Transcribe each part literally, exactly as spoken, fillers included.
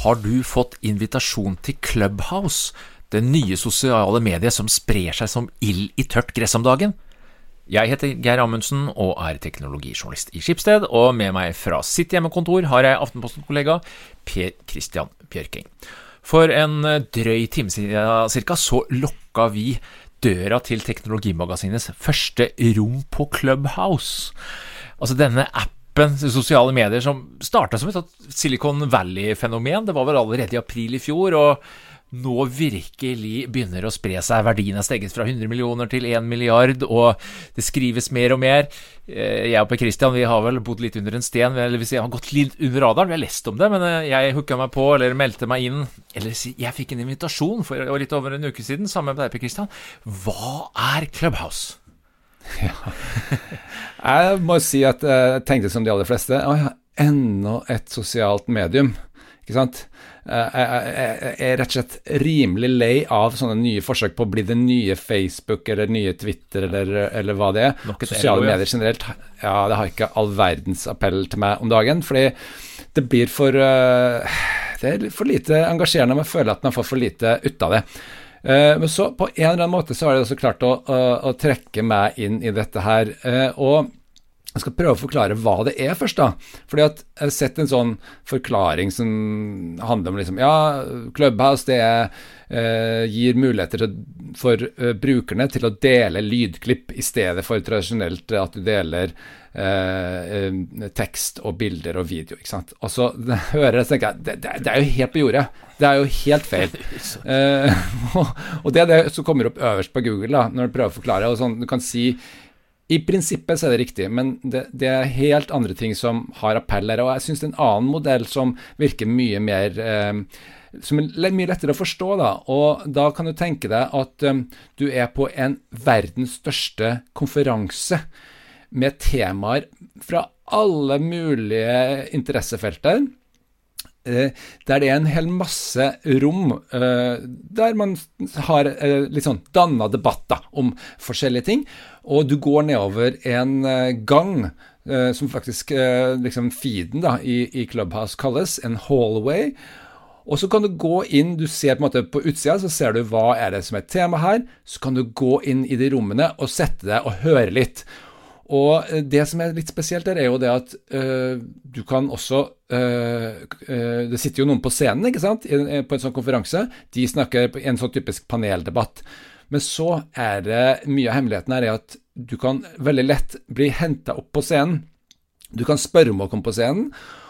Har du fått invitasjon til Clubhouse, det nye sosiale mediet som sprer seg som ild i tørt gress om dagen? Jeg heter Geir Amundsen og er teknologijournalist i Schibsted, og med meg fra sitt hjemmekontor har jeg Aftenposten-kollega Per Christian Bjørking. For en drøy time siden cirka så lokka vi døra til teknologimagasinets første rom på Clubhouse. Altså denne appen til sosiale medier som startet som et Silicon Valley-fenomen, det var vel allerede i april i fjor, og nå virkelig begynner å spre seg. Verdien er steget fra hundre millioner til en milliard, og det skrives mer og mer. Jeg og Per Christian, vi har vel bodd litt under en sten, eller hvis jeg har gått litt under radaren, vi har lest om det, men jeg hooket meg på, eller meldte meg inn, eller jeg fikk en invitasjon for litt over en uke siden, sammen med deg, Per Christian. Hva er Clubhouse? Ja, jeg må si at jeg tenkte som de aller fleste, å ja, enda et sosialt medium, ikke sant? Jeg, jeg, jeg er rett og slett rimelig lei av sånne nye forsøk på å bli det nye Facebook eller nye Twitter eller, eller hva det er. Sosiale L O, ja. Medier generelt, ja, det har ikke all verdens appell til meg om dagen, fordi det blir for, uh, det er for lite engasjerende, men jeg føler at man får for lite ut av det. Uh, men så på en eller annen måte så har det også klart å, å, å trekke meg inn i dette her, uh, og jeg skal prøve å forklare hva det er først da, fordi at jeg har sett en sånn forklaring som handler om liksom, ja, Clubhouse det er, eh, gir muligheter til, for eh, brukerne til å dele lydklipp i stedet for tradisjonelt at du deler eh, tekst og bilder og video, ikke sant? Og så hører jeg, så tenker jeg, det, det, det er jo helt på jordet, det er jo helt feil. eh, og, og det er det som kommer opp øverst på Google da, når du prøver å forklare, og sånn, du kan si, i prinsippet så er det riktig, men det, det er helt andre ting som har appell her, og jeg synes det er en annen modell som virker mye mer, eh, som er mye lettere å forstå da, og da kan du tenke deg at um, du er på en verdens største konferanse med temaer fra alle mulige interessefelter, eh, der det er en hel masse rom, eh, der man har eh, litt sånn dannet debatt da, om forskjellige ting, og du går nedover en gang, eh, som faktisk eh, liksom feeden da, i, i Clubhouse kalles, en hallway, og så kan du gå inn, du ser på en måte på utsida, så ser du hva er det som er tema her, så kan du gå inn i de rommene og sette deg og høre litt. Og det som er litt spesielt der er jo det at eh, du kan også, eh, eh, det sitter jo noen på scenen, ikke sant, I, på en sånn konferanse, de snakker på en sånn typisk paneldebatt, men så er det mye av hemmeligheten her er at du kan veldig lett bli hentet opp på scenen. Du kan spørre om å komme på scenen,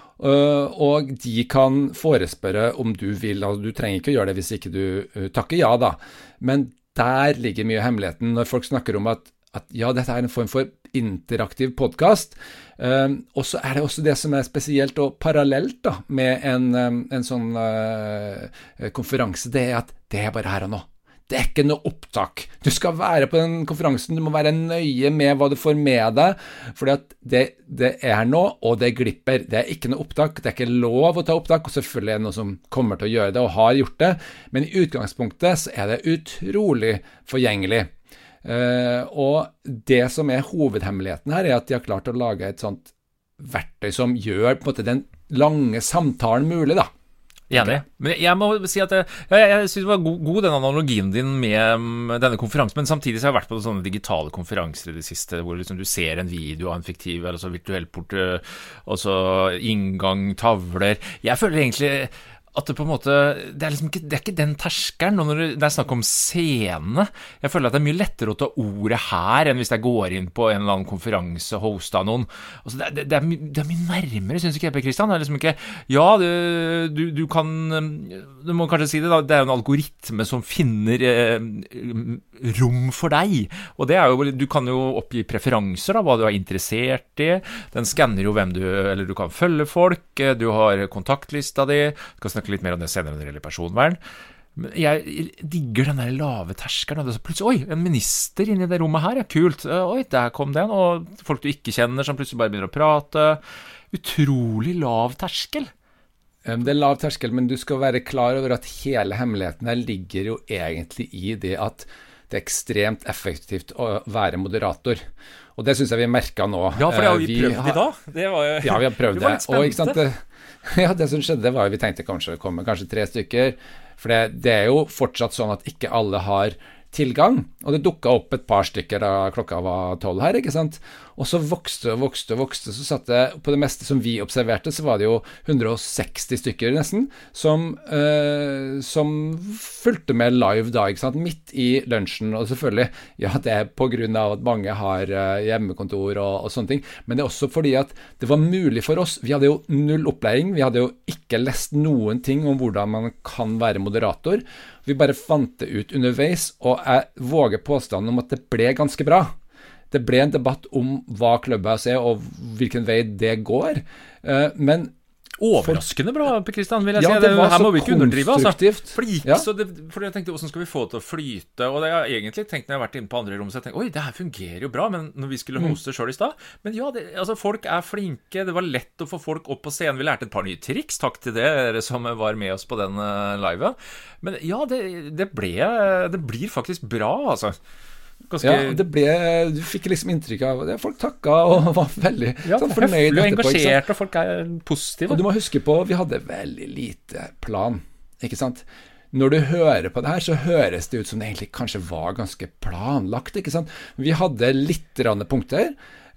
og de kan forespørre om du vil. Altså, du trenger ikke å gjøre det hvis ikke du takker ja da. Men der ligger mye av hemmeligheten når folk snakker om at, at ja, dette er en form for interaktiv podcast. Og så er det også det som er spesielt og parallelt da, med en, en sånn uh, konferanse. Det er at det er bare her og nå. Det er ikke noe opptak. Du skal være på den konferansen, du må være nøye med hva du får med deg, fordi at det, det er nå, og det glipper. Det er ikke noe opptak, det er ikke lov å ta opptak, og selvfølgelig er det noe som kommer til å gjøre det, og har gjort det, men i utgangspunktet så er det utrolig forgjengelig. Uh, og det som er hovedhemmeligheten her er at de har klart å lage et sånt verktøy som gjør på en måte den lange samtalen mulig da. Enig, men jeg må si at jeg, jeg, jeg synes det var god, god den analogien din med denne konferansen, men samtidig så har jeg vært på sånne digitale konferanser i det siste, hvor liksom du ser en video av en fiktiv, eller så virtuell port, og så inngang, tavler. Jeg føler egentlig at det på en måte, det er liksom ikke, det er ikke den terskeren, og når det er snakk om scene, jeg føler at det er mye lettere å ta ordet her, enn hvis jeg går inn på en eller annen konferanse, host av noen. Altså det, det, det, er, my, det er mye nærmere, synes ikke jeg, Per Christian. Det er liksom ikke, ja, du, du, du kan, du må kanskje si det da, det er jo en algoritme som finner eh, rom for deg, og det er jo, du kan jo oppgi preferanser da, hva du er interessert i, den skanner jo hvem du, eller du kan følge folk, du har kontaktlista di, du kan snakke litt mer om det senere når det gjelder personvern. Men jeg digger den der lave terskeren, og det er så plutselig, oi, en minister inne i det rommet her, ja, kult, oi, der kom den, og folk du ikke kjenner som plutselig bare begynner å prate. Utrolig lav terskel. Det er lav terskel, men du skal være klar over at hele hemmeligheten her ligger jo egentlig i det at det er ekstremt effektivt å være moderator. Og det synes jeg vi merket nå. Ja, for det har vi, vi prøvd har, i dag. Det var jo, ja, vi har prøvd det. Var det. Og ikke sant, det, ja, det som skjedde var jo, vi tenkte kanskje det kommer kanskje tre stykker, for det, det er jo fortsatt sånn at ikke alle har tilgang, og det dukket opp et par stykker da klokka var tolv her, ikke sant? Og så vokste og vokste og vokste, så satt det, på det meste som vi observerte, så var det jo hundre og seksti stykker nesten, som, eh, som fulgte med live da, ikke sant? Midt i lunsjen, og selvfølgelig, ja, det er på grunn av at mange har eh, hjemmekontor og, og sånne ting, men det er også fordi at det var mulig for oss, vi hadde jo null opplæring, vi hadde jo ikke lest noen ting om hvordan man kan være moderator, vi bare fant det ut underveis, og jeg våger påstanden om at det ble ganske bra. Det ble en debatt om hva Clubhouse er, og hvilken vei det går. Men overraskende bra, Per Kristian, vil jeg ja, si. Det var her så må vi ikke underdrive, altså. For det gikk ja. så det, for jeg tenkte, hvordan skal vi få det til å flyte? Og det har jeg egentlig tenkt når jeg har vært inne på andre rom, så jeg tenkte, oi, det her fungerer jo bra, men når vi skulle hoste selv i sted, men ja, det, altså, folk er flinke, det var lett å få folk opp på scenen, vi lærte et par nye triks, takk til det, dere som var med oss på den uh, live. Men ja, det, det ble, det blir faktisk bra, altså. Ganske... Ja, det ble, du fikk liksom inntrykk av det. Folk takket og var veldig ja, sånn fornøyd og etterpå. engasjert, og folk er positive. Og du må huske på, vi hadde veldig lite plan, ikke sant? Når du hører på det her, så høres det ut som det egentlig kanskje var ganske planlagt, ikke sant? Vi hadde litt rande punkter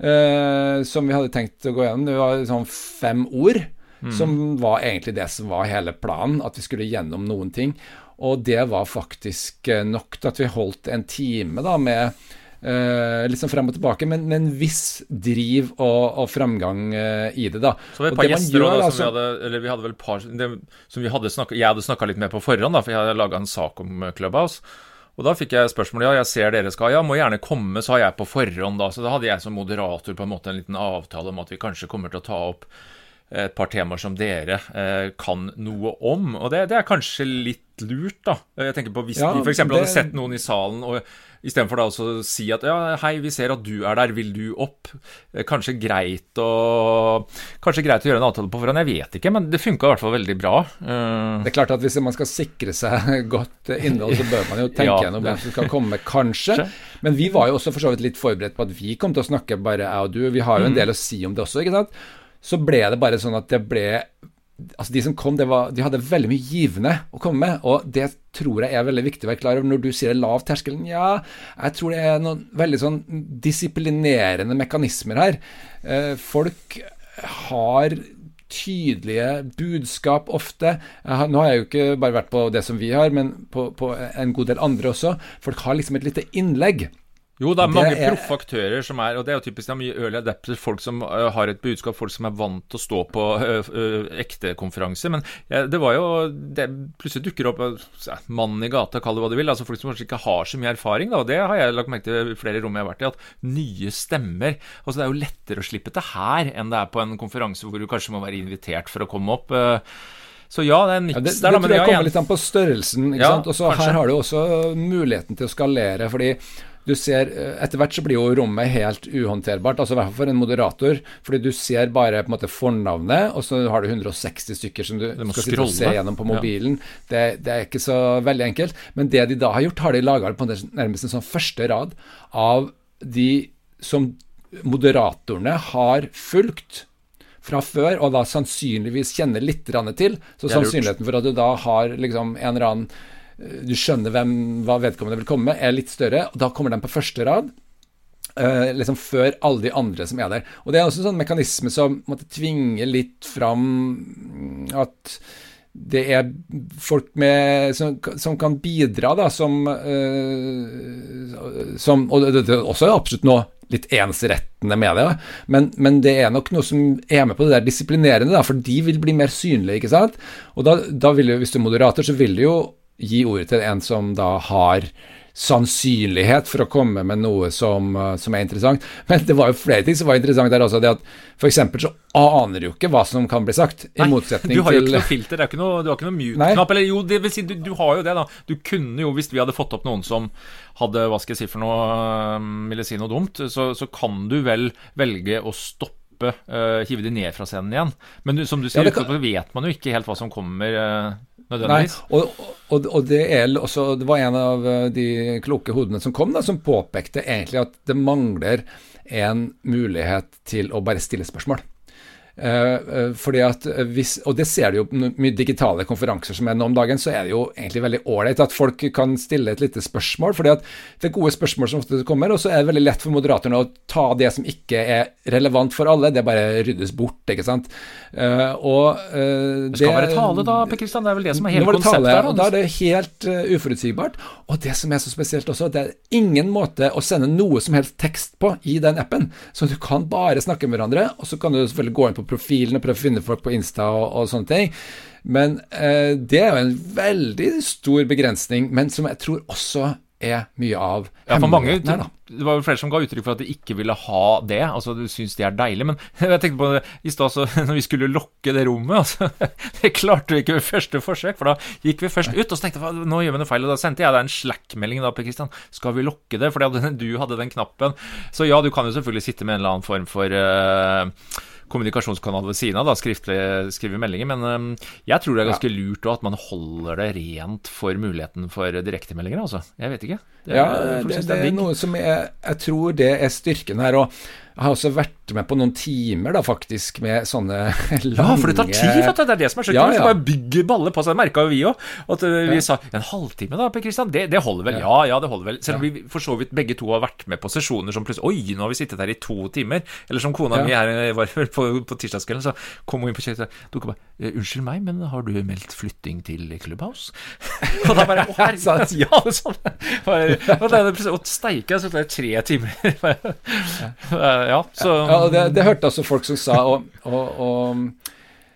eh, som vi hadde tenkt å gå gjennom. Det var sånn fem ord, mm. som var egentlig det som var hele planen, at vi skulle gjennom noen ting. Og det var faktisk nok til at vi holdt en time da med uh, litt sånn frem og tilbake, men med en viss driv og, og fremgang uh, i det da. Så var det et par gjester gjør, da, som altså, vi hadde, eller vi hadde vel et par, det, som vi hadde snakket, jeg hadde snakket litt med på forhånd da, for jeg hadde laget en sak om Clubhouse. Og da fikk jeg spørsmål, ja, jeg ser dere skal, ja, må gjerne komme, sa jeg på forhånd da, så da hadde jeg som moderator på en måte en liten avtale om at vi kanskje kommer til å ta opp et par temaer som dere eh, kan noe om, og det, det er kanskje litt lurt da. Jeg tenker på hvis ja, vi for eksempel det... hadde sett noen i salen, og i stedet for da også si at ja, hei, vi ser at du er der, vil du opp? Kanskje greit å kanskje greit å gjøre en avtale på forhånd, jeg vet ikke, men det funket i hvert fall veldig bra. Uh... Det er klart at hvis man skal sikre seg godt innhold, så bør man jo tenke ja, gjennom hvem som skal komme, kanskje. Men vi var jo også for så vidt litt forberedt på at vi kom til å snakke bare jeg og du, vi har jo en del å si om det også, ikke sant? Så ble det bare sånn at det ble, altså de som kom, det var, de hadde veldig mye givende å komme med, og det tror jeg er veldig viktig å være klar over når du sier lav terskelen. Ja, jeg tror det er noen veldig sånn disiplinerende mekanismer her. Folk har tydelige budskap ofte. Har, nå har jeg jo ikke bare vært på det som vi har, men på, på en god del andre også. Folk har liksom et lite innlegg. Jo, det er mange det er... proffe aktører som er, og det er jo typisk det er mye early adapters, folk som uh, har et budskap, folk som er vant til å stå på uh, uh, ekte konferanser, men ja, det var jo, det plutselig dukker opp uh, mannen i gata, kall det hva du vil, altså folk som kanskje ikke har så mye erfaring, da, og det har jeg lagt merke til flere rom jeg har vært i, at nye stemmer, altså det er jo lettere å slippe det her, enn det er på en konferanse hvor du kanskje må være invitert for å komme opp. uh, Så ja, det er en niks ja, det, der, det da, men tror jeg ja, kommer litt an på størrelsen, ikke ja, sant? Og så her har du også muligheten til å skalere, fordi du ser, etter hvert så blir jo rommet helt uhåndterbart, altså i hvert fall for en moderator, fordi du ser bare på en måte fornavnet, og så har du hundre og seksti stykker som du skal sitte og se gjennom på mobilen. Ja. Det, det er ikke så veldig enkelt, men det de da har gjort, har de laget på nærmest en sånn første rad av de som moderatorene har fulgt fra før, og da sannsynligvis kjenner litt til, så sannsynligheten for at du da har liksom en eller annen, du skjønner hvem, hva vedkommende vil komme, er litt større, og da kommer den på første rad, uh, liksom før alle de andre som er der. Og det er også en sånn mekanisme som måtte tvinge litt fram at det er folk med, som, som kan bidra da, som, uh, som og det, det er også absolutt noe litt ensrettende med det, men, men det er nok noe som er med på det der disiplinerende da, for de vil bli mer synlige, ikke sant? Og da, da vil jo, hvis du er moderator, så vil du jo gi ordet til en som da har sannsynlighet for å komme med noe som, som er interessant. Men det var jo flere ting som var interessant der også, det at for eksempel så aner du jo ikke hva som kan bli sagt, i Nei, motsetning til... du har jo ikke noe filter, det er ikke noe, du har ikke noe mute-knapp, eller jo, det vil si, du, du har jo det da, du kunne jo, hvis vi hadde fått opp noen som hadde, hva skal jeg si for noe, ville si noe dumt, så, så kan du vel velge å stoppe, uh, hive de ned fra scenen igjen, men du, som du sier, ja, kan... så vet man jo ikke helt hva som kommer... Uh, Nei, og, og, og det er også, det var en av de kloke hodene som kom da, som påpekte egentlig at det mangler en mulighet til å bare stille spørsmål. Uh, fordi at hvis, og det ser du jo mye digitale konferanser som er nå om dagen, så er det jo egentlig veldig ålreit at folk kan stille et lite spørsmål, fordi at det er gode spørsmål som ofte kommer, og så er det veldig lett for moderatorene å ta det som ikke er relevant for alle, det bare ryddes bort, ikke sant? Uh, og uh, det skal det, være tale da, Per Kristian, det er vel det som er hele konseptet tale, her. Og da er det helt uh, uforutsigbart, og det som er så spesielt også, det er ingen måte å sende noe som helst tekst på i den appen, så du kan bare snakke med hverandre, og så kan du selvfølgelig gå inn på profilen og prøve å finne folk på Insta og, og sånne ting. Men eh, det er jo en veldig stor begrensning, men som jeg tror også er mye av ja, for mange, her, det var jo flere som ga uttrykk for at de ikke ville ha det, altså du synes det er deilig, men jeg tenkte på det i sted så, når vi skulle lokke det rommet, altså, det klarte vi ikke ved første forsøk, for da gikk vi først ut, og så tenkte jeg, nå gjør vi noe feil, og da sendte jeg deg en Slack-melding da, Per Kristian, skal vi lokke det, fordi du hadde den knappen, så ja, du kan jo selvfølgelig sitte med en eller annen form for uh, kommunikasjonskanal ved siden av, da, skriftlig, skrive meldinger, men um, jeg tror det er ganske lurt også at man holder det rent for muligheten for direktemeldinger, altså. Jeg vet ikke. Det er, ja, det, det er noe som jeg, jeg tror det er styrken her, og jeg har også vært med på noen timer da faktisk med sånne lange... Ja, for det tar tid, vet du, det er det som er så kult, ja, ja. Så bare bygger baller på seg, det merket jo vi også, at uh, vi ja. sa, en halvtime da, Per Kristian, det, det holder vel, ja. ja, ja, det holder vel, selv om ja. vi for så vidt begge to har vært med på sesjoner som plutselig, oi, nå har vi sittet her i to timer, eller som kona ja. mi her var på, på tirsdagskvelden, så kom hun inn på kjøkkenet, du kan bare, unnskyld meg, men har du meldt flytting til Clubhouse? Og da bare, å herregud, ja, det er sånn, og det er plutselig, og steike, så det er tre timer, ja, så... Ja, det, det hørte altså folk som sa, og, og, og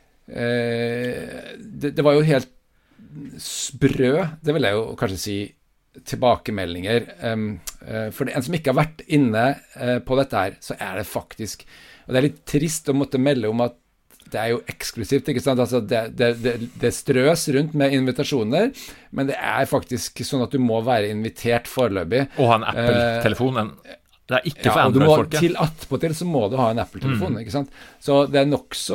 eh, det, det var jo helt sprø, det vil jeg jo kanskje si, tilbakemeldinger. Um, uh, for en som ikke har vært inne uh, på dette her, så er det faktisk, og det er litt trist å måtte melde om at det er jo eksklusivt, ikke sant? Altså det, det, det, det strøs rundt med invitasjoner, men det er faktisk sånn at du må være invitert foreløpig. Og ha en Apple-telefon, en... Det er ikke for ja, Android-folket. Til attpåtil så må du ha en Apple-telefon, mm. ikke sant? Så det er nok så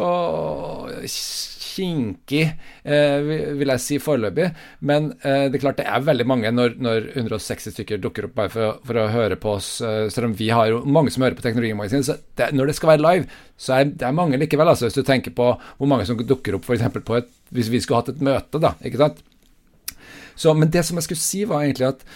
kinkig, eh, vil jeg si foreløpig, men eh, det er klart det er veldig mange når, når hundre og seksti stykker dukker opp bare for, for å høre på oss, eh, selv om vi har jo mange som hører på Teknologimagasinet, så det, når det skal være live, så er det er mange likevel, altså, hvis du tenker på hvor mange som dukker opp for eksempel på et, hvis vi skulle hatt et møte da, ikke sant? Så, men det som jeg skulle si var egentlig at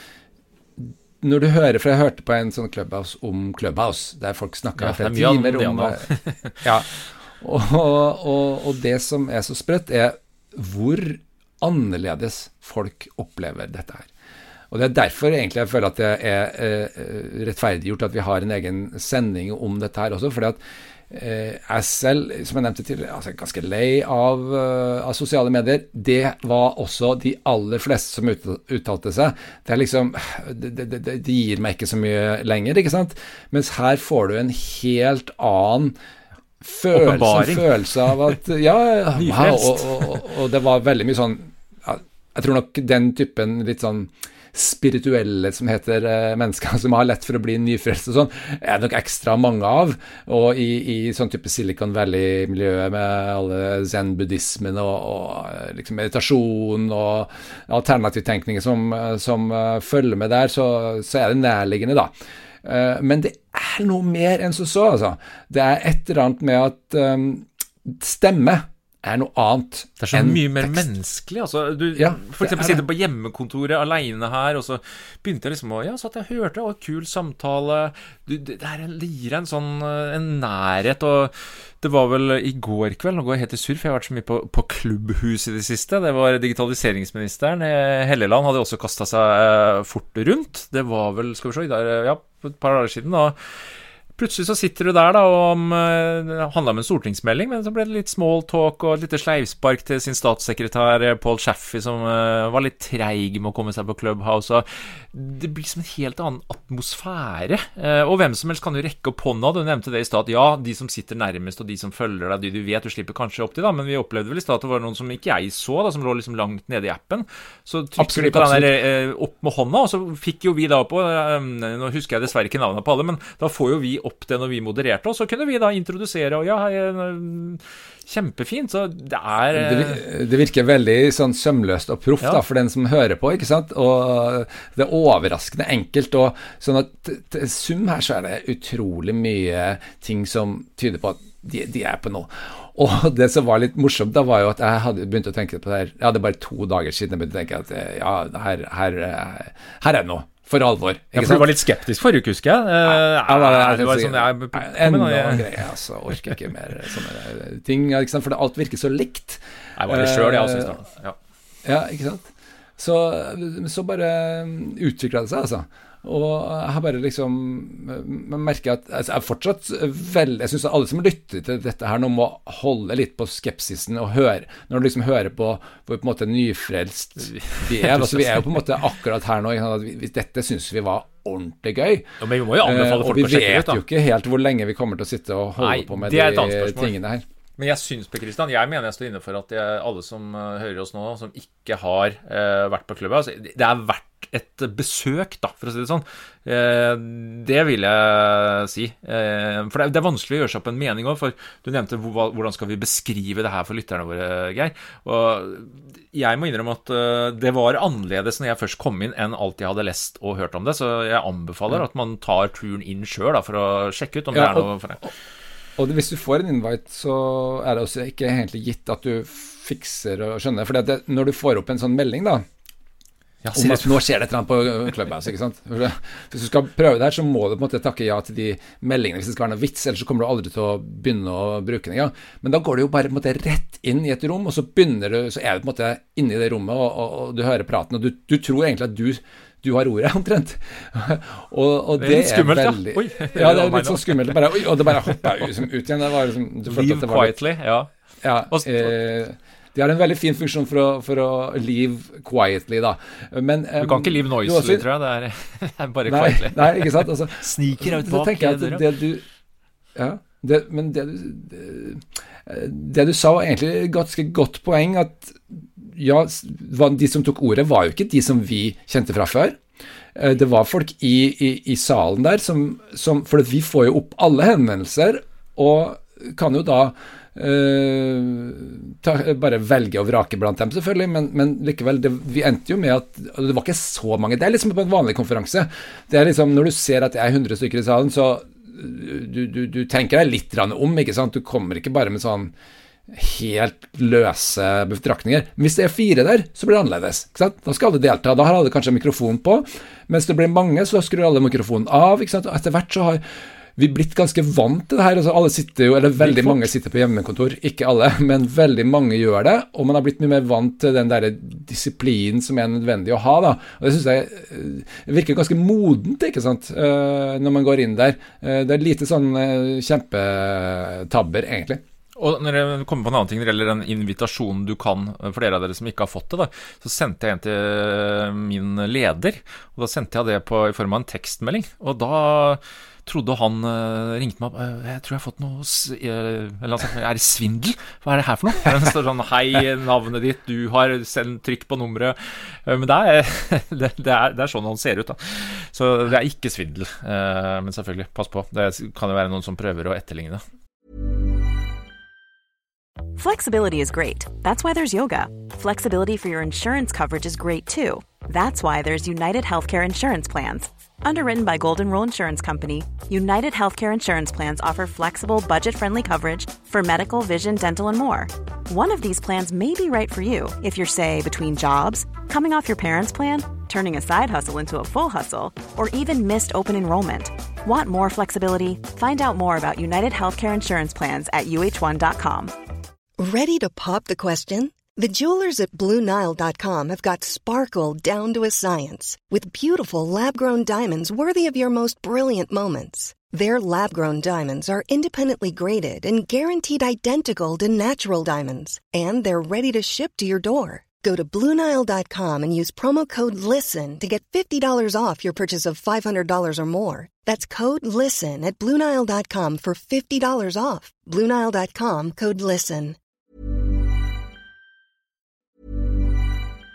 når du hører, for jeg hørte på en sånn Clubhouse om Clubhouse, der folk snakket ja, flere timer om, om ja, og, og, og det som er så sprøtt er hvor annerledes folk opplever dette her. Og det er derfor egentlig jeg føler at det er eh, rettferdiggjort at vi har en egen sending om dette her også, fordi at eh, jeg selv, som jeg nevnte tidligere, altså ganske lei av, uh, av sosiale medier. Det var også de aller fleste som ut, uttalte seg. Det er liksom, det, det, det, det gir meg ikke så mye lenger, ikke sant? Mens her får du en helt annen følelse, følelse av at, ja, wow, og, og, og, og det var veldig mye sånn, ja, jeg tror nok den typen litt sånn spirituelle som heter uh, mennesker som har lett for å bli nyfrelst og sånn, er det nok ekstra mange av, og i, i sånn type Silicon Valley-miljøet med alle zen-buddhismen og, og liksom meditasjon og alternativtenkning som, som uh, følger med der, så, så er det nærliggende da. Uh, men det er noe mer enn så så, altså. Det er et eller annet med at um, stemme er noe annet. Det er så mye mer tekst. Menneskelig, altså. Du ja, for eksempel sitter på hjemmekontoret alene her, og så begynte jeg liksom å, ja, så at jeg hørte, og kul samtale, du, det, det, er en, det gir en sånn, en nærhet, og det var vel i går kveld, nå går jeg helt i surf, jeg har vært så mye på, på klubbhus i det siste, det var digitaliseringsministeren, Helleland hadde også kastet seg fort rundt, det var vel, skal vi se, der, ja, på et par dager siden, og plutselig så sitter du der da, og um, det handlet om en stortingsmelding, men så ble det litt small talk og et lite sleivspark til sin statssekretær Paul Chaffee, som uh, var litt treig med å komme seg på Clubhouse, og det blir som en helt annen atmosfære, uh, og hvem som helst kan jo rekke opp hånda, du nevnte det i sted, ja, de som sitter nærmest, og de som følger deg, de du vet, du slipper kanskje opp til da, men vi opplevde vel i sted at det var noen som ikke jeg så, da, som lå liksom langt nede i appen, så trykker du på den der uh, opp med hånda, og så fikk jo vi da på, uh, nå husker jeg dessverre ikke navnet på alle, men da får jo vi opp opp det når vi modererte, og så kunne vi da introdusere, og ja, kjempefint, så det er det, det virker veldig sånn sømløst og proff ja. da, for den som hører på, ikke sant? Og det er overraskende enkelt, og sånn at til sum her så er det utrolig mye ting som tyder på at de, de er på noe. Og det som var litt morsomt da var jo at jeg hadde begynt å tenke på det her, jeg hadde bare to dager siden jeg begynte å tenke at ja, her, her, her er det noe, for alvor. Ikke ja, for du var litt skeptisk forrige uke, husker jeg. Ja, ja, det, det, det var sånn, jeg... Enda en greie, altså, orker ikke mer sånne ting, ikke sant? For det, alt virker så likt. Jeg var det selv, jeg også i starten. Ja. ja, ikke sant? Så, så bare utviklet det seg, altså. Og jeg har bare liksom merket at altså, jeg er fortsatt vel, jeg synes at alle som lytter til dette her nå må holde litt på skepsisen og høre, når du liksom hører på hvor på en måte nyfrelst vi er, altså vi er jo på en måte akkurat her nå, at vi, dette synes vi var ordentlig gøy. Ja, men vi må jo anbefale folk å sjekke ut da. Og vi vet jo ikke helt hvor lenge vi kommer til å sitte og holde Nei, på med de tingene her. Men jeg synes, Per Kristian, jeg mener jeg står inne for at jeg, alle som uh, hører oss nå, som ikke har uh, vært på klubben, altså, det er verdt et besøk da, for å si det sånn. Uh, det vil jeg si. Uh, for det er, det er vanskelig å gjøre seg opp en mening også, for du nevnte hvor, hvordan skal vi beskrive det her for lytterne våre, Geir. Og jeg må innrømme at uh, det var annerledes når jeg først kom inn enn alt jeg hadde lest og hørt om det, så jeg anbefaler at man tar turen inn selv da, for å sjekke ut om ja, det er noe for det. Og hvis du får en invite, så er det også ikke egentlig gitt at du fikser og skjønner, for det, når du får opp en sånn melding da, ja, om at nå skjer det et eller annet på Clubhouse, ikke sant? Hvis du skal prøve det her, så må du på en måte takke ja til de meldingene hvis det skal være noe vits, ellers så kommer du aldri til å begynne å bruke den. Ja. Men da går du jo bare på en måte rett inn i et rom, og så begynner du, så er du på en måte inne i det rommet, og, og, og du hører praten, og du, du tror egentlig at du du har ordet, omtrent. Og, og det, det er skummelt, veldig... Ja. Oi, ja, det er litt sånn skummelt. Bare, oi, og det bare hoppet ut, ut igjen. Det var liksom, du Live at det var quietly, litt, ja. Ja, eh, de har en veldig fin funksjon for å, for å live quietly, da. Men, um, du kan ikke live noisily, også, tror jeg. Det er, det er bare nei, quietly. Nei, ikke sant? Altså, Sniker ut bak. Da tenker jeg at det du... Ja, det, men det du... Det, det du sa var egentlig ganske godt poeng, at ja, de som tok ordet var jo ikke de som vi kjente fra før. Det var folk i, i, i salen der som, som, for vi får jo opp alle henvendelser, og kan jo da uh, ta, bare velge og vrake blant dem selvfølgelig, men, men likevel, det, vi endte jo med at det var ikke så mange, det er liksom på en vanlig konferanse. Det er liksom, når du ser at det er hundre stykker i salen, så du, du, du tenker deg litt om, ikke sant? Du kommer ikke bare med sånn helt løse betraktninger. Men hvis det er fire der, så blir det annerledes, ikke sant? Da skal alle delta, da har alle kanskje mikrofon på, mens det blir mange, så skrur alle mikrofonen av, ikke sant? Og etter hvert så har vi blitt ganske vant til det her, altså alle sitter jo, eller veldig mange sitter på hjemmekontor, ikke alle, men veldig mange gjør det, og man har blitt mye mer vant til den der disiplinen som er nødvendig å ha da, og det synes jeg virker ganske modent, ikke sant, når man går inn der. Det er lite sånn kjempetabber egentlig. Og når jeg kommer på en annen ting når det gjelder den invitasjonen du kan, for dere av dere som ikke har fått det da, så sendte jeg en til min leder, og da sendte jeg det på, i form av en tekstmelding, og da trodde han, uh, ringte meg opp, uh, jeg tror jeg har fått noe, uh, eller han sa, er det svindel? Hva er det her for noe? Det står sånn, hei, navnet ditt, du har sendt trykk på nummeret, uh, men det er, det, det, er, det er sånn han ser ut da. Så det er ikke svindel, uh, men selvfølgelig, pass på, det kan jo være noen som prøver å etterligne det. Flexibility is great. That's why there's yoga. Flexibility for your insurance coverage is great too. That's why there's United Healthcare Insurance Plans. Underwritten by Golden Rule Insurance Company, United Healthcare Insurance Plans offer flexible, budget-friendly coverage for medical, vision, dental, and more. One of these plans may be right for you if you're, say, between jobs, coming off your parents' plan, turning a side hustle into a full hustle, or even missed open enrollment. Want more flexibility? Find out more about United Healthcare Insurance Plans at U H one dot com. Ready to pop the question? The jewelers at Blue Nile dot com have got sparkle down to a science with beautiful lab-grown diamonds worthy of your most brilliant moments. Their lab-grown diamonds are independently graded and guaranteed identical to natural diamonds, and they're ready to ship to your door. Go to Blue Nile dot com and use promo code LISTEN to get fifty dollars off your purchase of five hundred dollars or more. That's code LISTEN at Blue Nile dot com for fifty dollars off. Blue Nile dot com, code LISTEN.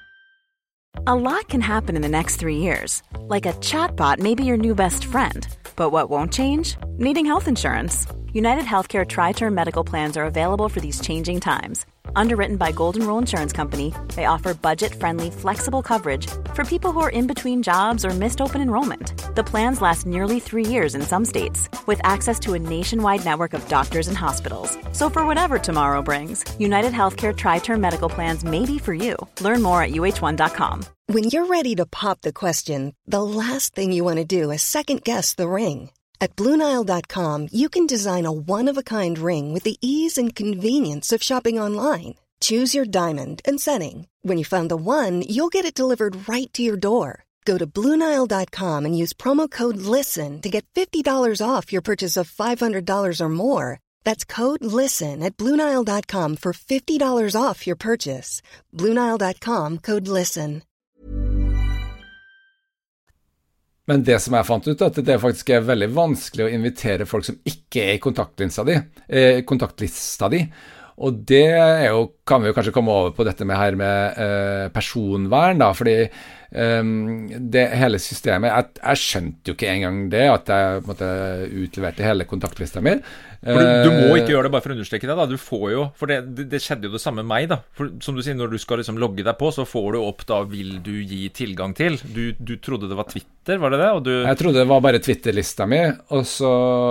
A lot can happen in the next three years. Like a chatbot may be your new best friend. But what won't change? Needing health insurance. United Healthcare Tri-Term Medical Plans are available for these changing times. Underwritten by Golden Rule Insurance Company, they offer budget-friendly, flexible coverage for people who are in between jobs or missed open enrollment. The plans last nearly three years in some states, with access to a nationwide network of doctors and hospitals. So for whatever tomorrow brings, United Healthcare Tri-Term Medical Plans may be for you. Learn more at U H one dot com. When you're ready to pop the question, the last thing you want to do is second-guess the ring. At Blue Nile dot com, you can design a one-of-a-kind ring with the ease and convenience of shopping online. Choose your diamond and setting. When you find the one, you'll get it delivered right to your door. Go to Blue Nile dot com and use promo code LISTEN to get fifty dollars off your purchase of five hundred dollars or more. That's code LISTEN at Blue Nile dot com for fifty dollars off your purchase. Blue Nile dot com, code LISTEN. Men det som jeg fant ut, at det faktisk er veldig vanskelig å invitere folk som ikke er i kontaktlista di, eh, kontaktlista di. Og det er jo, kan vi jo kanskje komme over på dette med her med eh, personvern da, fordi eh, det hele systemet, jeg, jeg skjønte jo ikke engang det, at jeg måtte utleverte hele kontaktlista mi. For du, du må ikke gjøre det bare for å understreke det da, du får jo, for det, det, det skjedde jo det samme med meg da, for som du sier, når du skal liksom logge deg på, så får du opp da, vil du gi tilgang til, du, du trodde det var Twitter, var det det? Og du... Jeg trodde det var bare Twitter-lista mi, og så,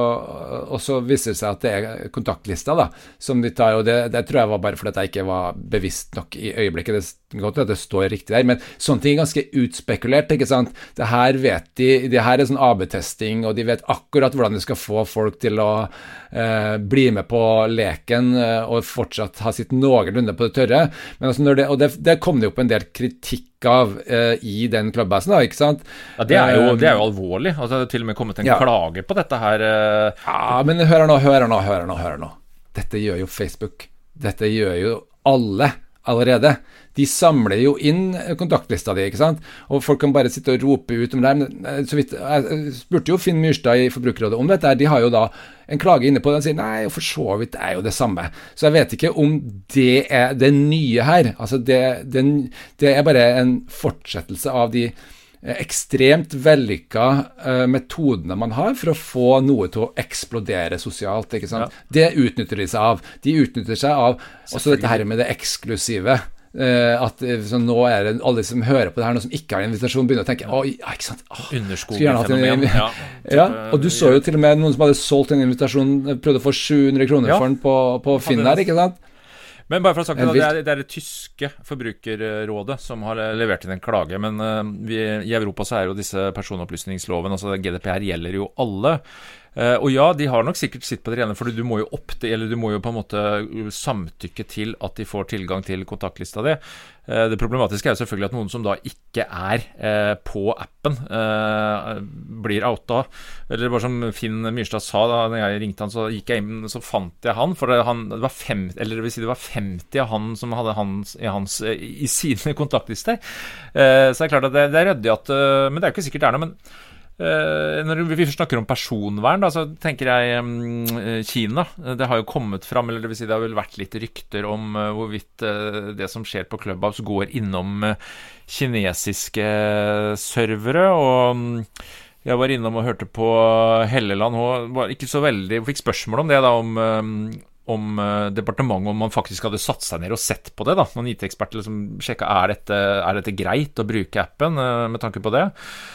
og så viser det seg at det er kontaktlista da, som de tar, og det, det tror jeg var bare fordi at jeg ikke var bevisst nok i øyeblikket, det er godt at det står riktig der, men sånne ting er ganske utspekulert, ikke sant? Det her vet de, det her er sånn A B-testing, og de vet akkurat hvordan de skal få folk til å eh, bli med på leken eh, og fortsatt ha sitt noenlunde på det tørre, men altså når det, og det, det kom det jo på en del kritikk av eh, i den klubbbasen da, ikke sant? Ja, det er jo, det er jo alvorlig, altså det er til og med kommet en ja. klage på dette her. Eh. Ja, men hør nå, hør nå, hør nå, hør nå. Dette gjør jo Facebook, dette gjør jo alle allerede. De samler jo inn kontaktlista di, ikke sant? Og folk kan bare sitte og rope ut om det. Men så vidt, jeg spurte jo Finn Myrstad i Forbrukerrådet om dette. De har jo da en klage inne på det. De sier, nei, for så vidt er jo det samme. Så jeg vet ikke om det er det nye her. Altså, det, det, det er bare en fortsettelse av de ekstremt vellykka uh, metodene man har for å få noe til å eksplodere sosialt, ikke sant? Ja. Det utnytter de seg av. De utnytter seg av også dette her med det eksklusive. Uh, at så nå er det alle som hører på det her, noe som ikke har en invitasjon, begynner å tenke, oi, ja, ikke sant? Oh, Underskogfenomen. Ja. Ja, og du så jo til og med noen som hadde solgt en invitasjon, prøvde å få sju hundre kroner ja. for den på, på Finn her, ikke sant? Men bare for å ha sagt det, det er, det er det tyske forbrukerrådet som har levert inn en klage, men uh, vi, i Europa så er jo disse personopplysningsloven, altså G D P R gjelder jo alle, uh, og ja, de har nok sikkert sitt på det rene, for du må jo opp det, eller du må jo på en måte samtykke til at de får tilgang til kontaktlista di. Uh, det problematiske er jo selvfølgelig at noen som da ikke er uh, på appen uh, blir outa, eller bare som Finn Myrstad sa da når jeg ringte han, så gikk jeg inn, så fant jeg han, for det, han, det var fem, eller det vil si det var femti av han som hadde hans, i, hans, i sine kontaktlister. Uh, så det er klart at det, det er røddig at, uh, men det er jo ikke sikkert det er noe, men Uh, når vi snakker om personvern da, så tenker jeg um, Kina, det har jo kommet fram, eller det vil si det har vel vært litt rykter om uh, hvorvidt uh, det som skjer på Clubhouse går innom uh, kinesiske servere, og um, jeg var innom og hørte på Helleland, hun var ikke så veldig, hun fikk spørsmål om det da, om um, om uh, departementet, om man faktisk hadde satt seg ned og sett på det da, noen I T-eksperter liksom sjekket, er dette, er dette greit å bruke appen uh, med tanke på det?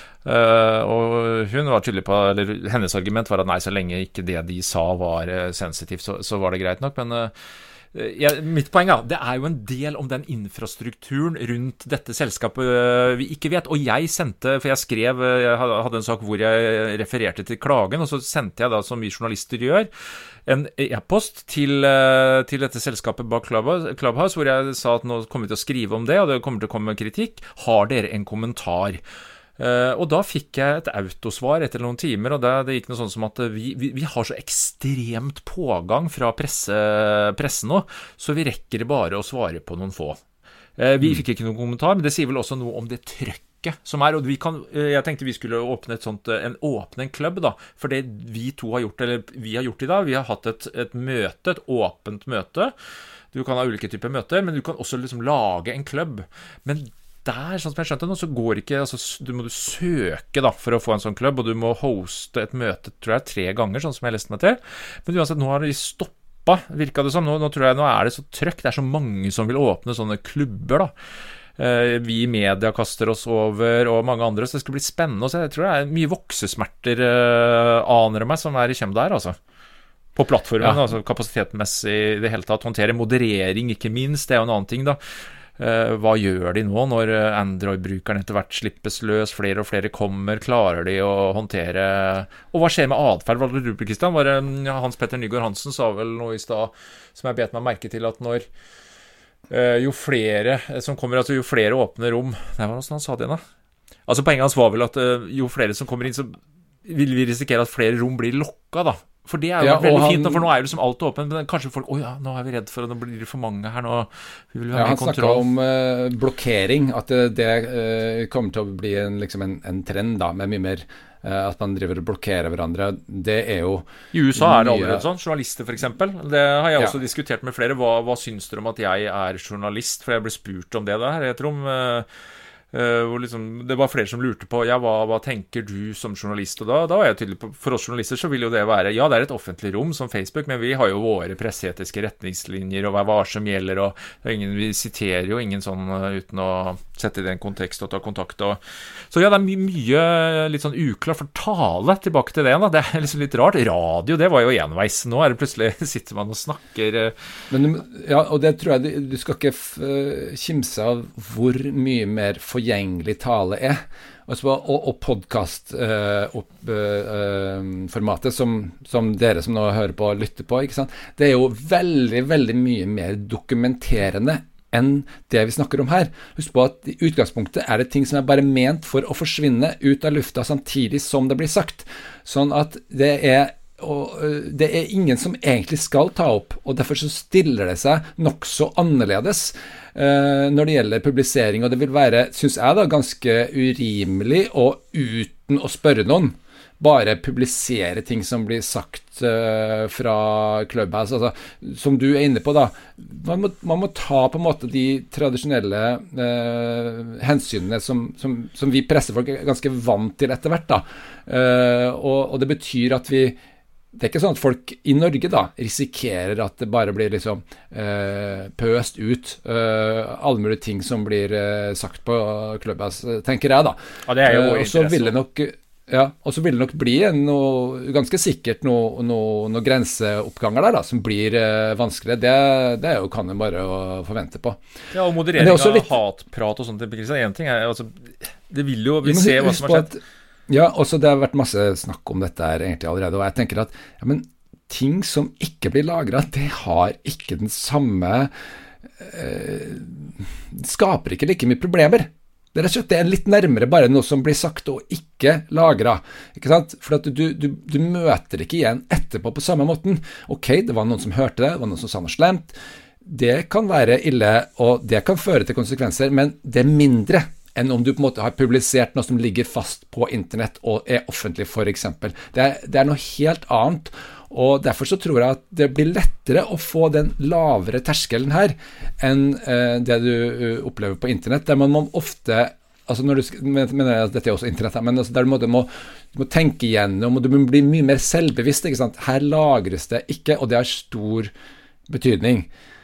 Uh, og hun var tydelig på, eller hennes argument var at nei, så lenge ikke det de sa var uh, sensitivt, så, så var det greit nok, men uh, ja, mitt poeng er, det er jo en del om den infrastrukturen rundt dette selskapet uh, vi ikke vet, og jeg sendte, for jeg skrev, uh, jeg hadde en sak hvor jeg refererte til klagen, og så sendte jeg da, som vi journalister gjør, en e-post til, uh, til dette selskapet bak Clubhouse, Clubhouse, hvor jeg sa at nå kommer vi til å skrive om det, og det kommer til å komme kritikk, har dere en kommentar? Uh, og da fikk jeg et autosvar etter noen timer, og det, det gikk noe sånn som at vi, vi, vi har så ekstremt pågang fra presse, pressen nå, så vi rekker bare å svare på noen få. Uh, vi fikk ikke noen kommentar, men det sier vel også noe om det trøkket som er, og vi kan, uh, jeg tenkte vi skulle åpne et sånt, en åpne en klubb da, for det vi to har gjort, eller vi har gjort I dag, vi har hatt et, et møte, et åpent møte, du kan ha ulike typer møter, men du kan også liksom lage en klubb, men der, sånn som jeg skjønte nå, så går ikke, altså, du må du søke da, for å få en sånn klubb, og du må hoste et møte, tror jeg, tre ganger, sånn som jeg leste meg til. Men uansett, nå har de stoppet, virket det som. Nå, nå tror jeg, nå er det så trøkk, det er så mange som vil åpne sånne klubber da. Eh, vi i media kaster oss over, og mange andre, så det skal bli spennende å se. Jeg tror det er mye voksesmerter, eh, aner meg, som er i kjem der, altså. På plattformen, ja. Altså kapasitetmessig i det hele tatt, håndtere moderering, ikke minst, det er jo en annen ting da. Uh, hva gjør de nå når Android-brukeren etter hvert slippes løs, flere og flere kommer, klarer de å håndtere, og hva skjer med adferd? Hva var det du, Kristian? Var det Hans Petter Nygaard Hansen sa vel noe i sted, som jeg bet meg merke til, at når uh, jo flere som kommer, altså jo flere åpne rom, det var noe han sa det da. Altså poenget hans var vel at uh, jo flere som kommer inn, så vil vi risikere at flere rom blir lokket da. For det er jo ja, veldig han, fint, for nå er det som alt åpent, men kanskje folk, åja, oh ja, nå er vi redd for at det blir for mange her nå, vi vil ha ja, mer kontroll. Han snakket om uh, blokkering, at det, det uh, kommer til å bli en, liksom en, en trend da, med mye mer uh, at man driver og blokkerer hverandre. Det er jo I U S A er det allerede sånn, journalister for eksempel. Det har jeg også ja. diskutert med flere. Hva, hva syns dere om at jeg er journalist? For jeg ble spurt om det der. Jeg tror om... Uh, Uh, hvor liksom, det var flere som lurte på ja, hva, hva tenker du som journalist, og da, da var jeg tydelig på, for oss journalister så vil jo det være, ja det er et offentlig rom som Facebook, men vi har jo våre presseetiske retningslinjer og hva var som gjelder, og det er ingen, vi siterer jo ingen sånn uh, uten å sette det i en kontekst og ta kontakt og, så ja det er my mye litt sånn uklar for tale tilbake til det da. Det er liksom litt rart, radio det var jo enveis, nå er det plutselig sitter man og snakker uh. men, ja, og det tror jeg du, du skal ikke f kimse av hvor mye mer for forgjengelig tale er, og, og podcast-formatet uh, uh, som, som dere som nå hører på og lytter på, ikke sant? Det er jo veldig, veldig mye mer dokumenterende enn det vi snakker om her. Husk på at i utgangspunktet er det ting som er bare ment for å forsvinne ut av lufta samtidig som det blir sagt, sånn at det er og det er ingen som egentlig skal ta opp, og derfor så stiller det seg nok så annerledes uh, når det gjelder publisering, og det vil være, synes jeg da, ganske urimelig og uten å spørre noen, bare publisere ting som blir sagt uh, fra Clubhouse, altså, som du er inne på da, man må, man må ta på en måte de tradisjonelle uh, hensynene som, som, som vi pressefolk er ganske vant til etter hvert da, uh, og, og det betyr at vi det er ikke sånn at folk i Norge da risikerer at det bare blir liksom eh, pøst ut eh, alle mulige ting som blir eh, sagt på Clubhouse, tenker jeg da. Ja, det er jo vår interesse. Og så vil det nok, ja, og så vil det nok bli noe, ganske sikkert noe, noe, noe grenseoppganger der da, som blir eh, vanskeligere. Det, det er jo, kan jo bare å forvente på. Ja, og moderering av litt... hatprat og sånt, en ting er, altså, det vil jo, vi ser hva som har skjedd. Ja, også det har vært masse snakk om dette her egentlig allerede, og jeg tenker at ja, men ting som ikke blir lagret, det har ikke den samme eh, skaper ikke like mye problemer. Det er rett og slett det er litt nærmere bare noe som blir sagt og ikke lagret, ikke sant? For at du, du, du møter ikke igjen etterpå på samme måten. Ok, det var noen som hørte det, det var noen som sa noe slemt. Det kan være ille, og det kan føre til konsekvenser, men det er mindre enn om du på en måte har publisert noe som ligger fast på internett og er offentlig for eksempel. Det er, det er noe helt annet, og derfor så tror jeg at det blir lettere å få den lavere terskelen her enn eh, det du uh, opplever på internett, der man må ofte, altså når du, mener jeg at dette er også internett, men altså der du må, du må, du må tenke igjennom, og du må bli mye mer selvbevisst, ikke sant? Her lagres det ikke, og det har stor betydning.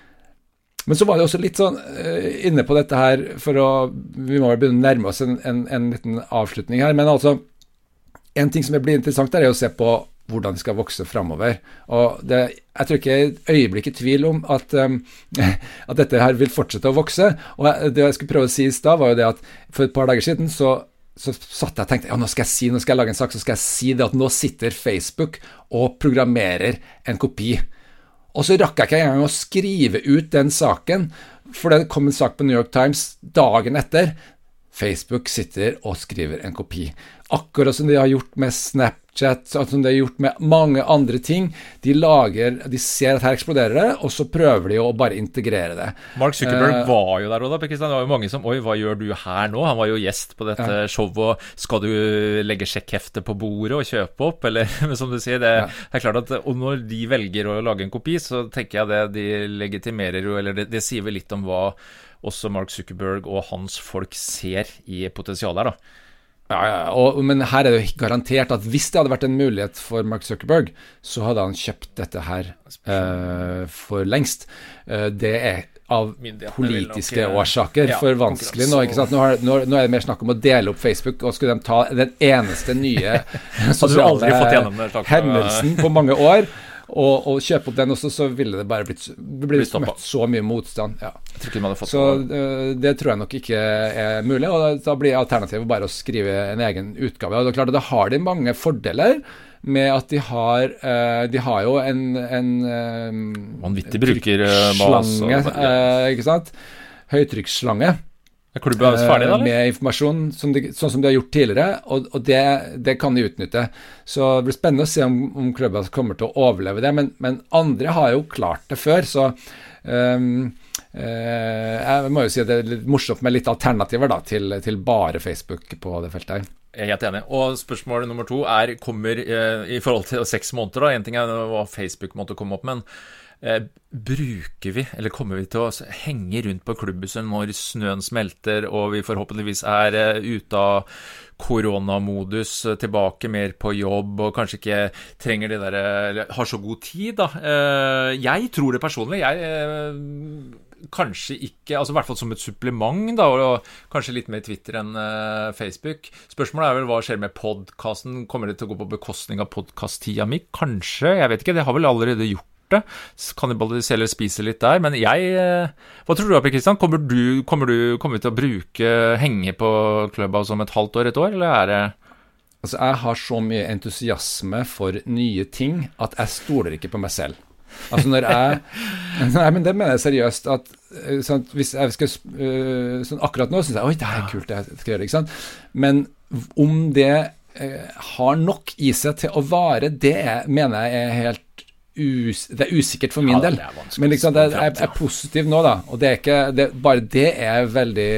Men så var det også litt sånn uh, inne på dette her, for å, vi må vel begynne å nærme oss en, en, en liten avslutning her, men altså, en ting som blir interessant der er å se på hvordan de skal vokse fremover, og det, jeg tror ikke et øyeblikk i tvil om at, um, at dette her vil fortsette å vokse, og det jeg skulle prøve å si i sted var jo det at for et par dager siden så, så satt jeg og tenkte, ja nå skal jeg si, nå skal jeg lage en sak, så skal jeg si det at nå sitter Facebook og programmerer en kopi. Og så rakk jeg ikke engang å skrive ut den saken, for det kom en sak på New York Times dagen etter. Facebook sitter og skriver en kopi. Akkurat som de har gjort med Snap, Snapchat, sånn som det er gjort med mange andre ting. De lager, de ser at her eksploderer det, og så prøver de å bare integrere det. Mark Zuckerberg uh, var jo der også da, Kristian. Det var jo mange som, oi, hva gjør du her nå? Han var jo gjest på dette ja. showet, og skal du legge sjekkhefte på bordet og kjøpe opp? Eller, som du sier, det, ja. det er klart at, og når de velger å lage en kopi, så tenker jeg det de legitimerer jo, eller det, det sier vel litt om hva også Mark Zuckerberg og hans folk ser i potensialet her da. Ja, ja, og, men her er det jo garantert at hvis det hadde vært en mulighet for Mark Zuckerberg, så hadde han kjøpt dette her uh, for lengst. Uh, det er av politiske nok, årsaker ja, for vanskelig nå, ikke sant? Nå, har, nå, nå er det mer snakk om å dele opp Facebook, og skulle de ta den eneste nye sosiale hendelsen på mange år, og, og kjøpe opp den også, så ville det bare blitt, blitt møtt så mye motstand. Ja. Jeg tror ikke man hadde fått så uh, det tror jeg nok ikke er mulig, og da, da blir alternativet bare å skrive en egen utgave. Og det er klart at da har de mange fordeler med at de har, uh, de har jo en, en um, vanvittig brukerbase, uh, ikke sant? Høytrykksslange. Er klubben ferdig da, eller? Med informasjon, som de, sånn som de har gjort tidligere, og, og det, det kan de utnytte. Så det blir spennende å se om, om klubben kommer til å overleve det, men, men andre har jo klart det før, så um, uh, jeg må jo si at det er litt morsomt med litt alternativer da, til, til bare Facebook på det feltet her. Jeg er helt enig. Og spørsmål nummer to er, kommer eh, i forhold til seks måneder da, en ting er hva Facebook måtte komme opp, men Eh, bruker vi, eller kommer vi til å henge rundt på klubbhuset når snøen smelter, og vi forhåpentligvis er eh, ute av koronamodus, tilbake mer på jobb, og kanskje ikke trenger det der, eller har så god tid da. Eh, jeg tror det personlig, jeg eh, kanskje ikke, altså i hvert fall som et supplement da, og kanskje litt mer Twitter enn uh, Facebook. Spørsmålet er vel hva skjer med podcasten, kommer det til å gå på bekostning av podcast-tida mi? Kanskje, jeg vet ikke, det har vel allerede gjort det, kannibalisere eller spise litt der, men jeg, hva tror du da, Per Kristian? Kommer du, kommer du kommer vi til å bruke, henge på Clubhouse om et halvt år, et år, eller er det? Altså, jeg har så mye entusiasme for nye ting at jeg stoler ikke på meg selv. Altså når jeg nei, men det mener jeg seriøst at sånn, hvis jeg skal sånn, akkurat nå synes jeg, oi, det er kult det jeg skal gjøre, ikke sant? Men om det eh, har nok i seg til å vare, det er, mener jeg er helt Us, det er usikkert for min ja, del, men liksom det er, er positiv nå da, og det er ikke, det, bare det er veldig,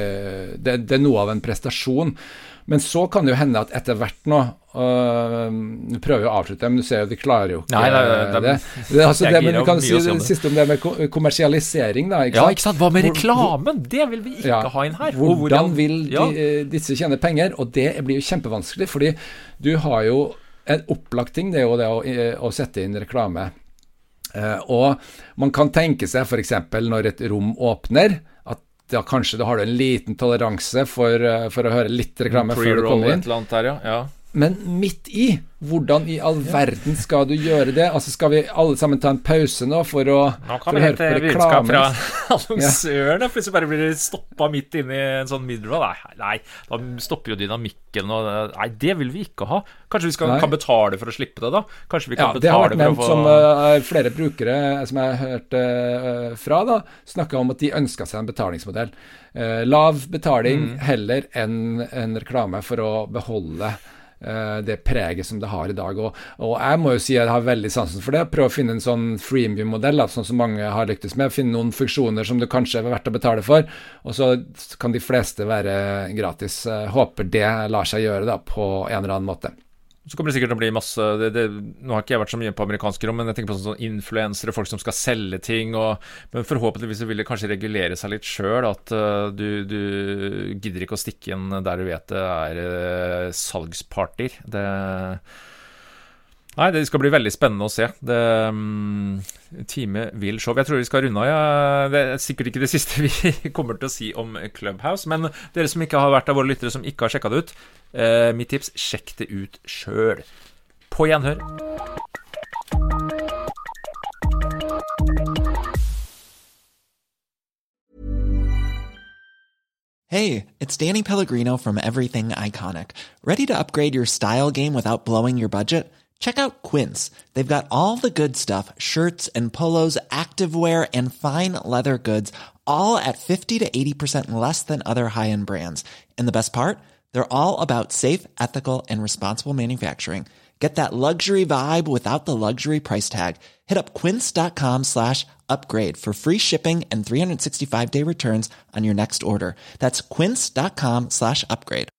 det, det er noe av en prestasjon, men så kan det jo hende at etter hvert nå, uh, nu prøver vi å avslutte, men du ser jo de klarer jo ikke nei, nei, nei, det. det, altså det men vi kan si det siste om det med kommersialisering da, ikke ja, sant? ikke sant, hva med reklamen? Det vil vi ikke ja, ha inn her. Hvordan, hvordan vil de, ja. disse tjene penger? Og det blir jo kjempevanskelig, fordi du har jo en opplagt ting, det er jo det å, å sette inn reklame. Eh, og man kan tenke seg for eksempel når et rom åpner, at da kanskje da har du en liten toleranse for, for å høre litt reklame før du kommer inn. Der, ja. Ja. Men midt i, hvordan i all verden skal du gjøre det? Altså skal vi alle sammen ta en pause nå for å, nå kan for å høre på reklame? Fra annonsøren, ja. Plutselig bare blir det stoppet midt inne i en sånn middelroll. Nei, nei, da stopper jo dynamikken. Og, nei, det vil vi ikke ha. Kanskje vi skal, kan betale for å slippe det da? Kanskje vi kan ja, betale det har vært for nevnt å få... som uh, flere brukere som jeg har hørt uh, fra da, snakket om at de ønsket seg en betalingsmodell. Uh, lav betaling mm. heller enn en reklame for å beholde det preget som det har i dag, og, og jeg må jo si at jeg har veldig sansen for det, prøve å finne en sånn freemium-modell, sånn som mange har lyktes med, finne noen funksjoner som det kanskje er verdt å betale for, og så kan de fleste være gratis. Jeg håper det lar seg gjøre da, på en eller annen måte. Så kommer det sikkert til å bli masse, det, det, nå har ikke jeg vært så mye på amerikanske rom, men jeg tenker på sånne influensere, folk som skal selge ting, og, men forhåpentligvis vil det kanskje regulere seg litt selv, at uh, du, du gidder ikke å stikke inn der du vet det er uh, salgspartier. Det, nei, det skal bli veldig spennende å se. Det, um, time vil show. Jeg tror vi skal runde av. Ja, det er sikkert ikke det siste vi kommer til å si om Clubhouse, men dere som ikke har vært av våre lyttere som ikke har sjekket det ut, uh, mitt tips, sjekk det ut selv. På gjenhør. Hey, it's Danny Pellegrino from Everything Iconic. Ready to upgrade your style game without blowing your budget? Check out Quince. They've got all the good stuff, shirts and polos, activewear, and fine leather goods, all at fifty to eighty percent less than other high-end brands. And the best part? They're all about safe, ethical, and responsible manufacturing. Get that luxury vibe without the luxury price tag. Hit up quince.com slash upgrade for free shipping and three sixty-five day returns on your next order. That's quince.com slash upgrade.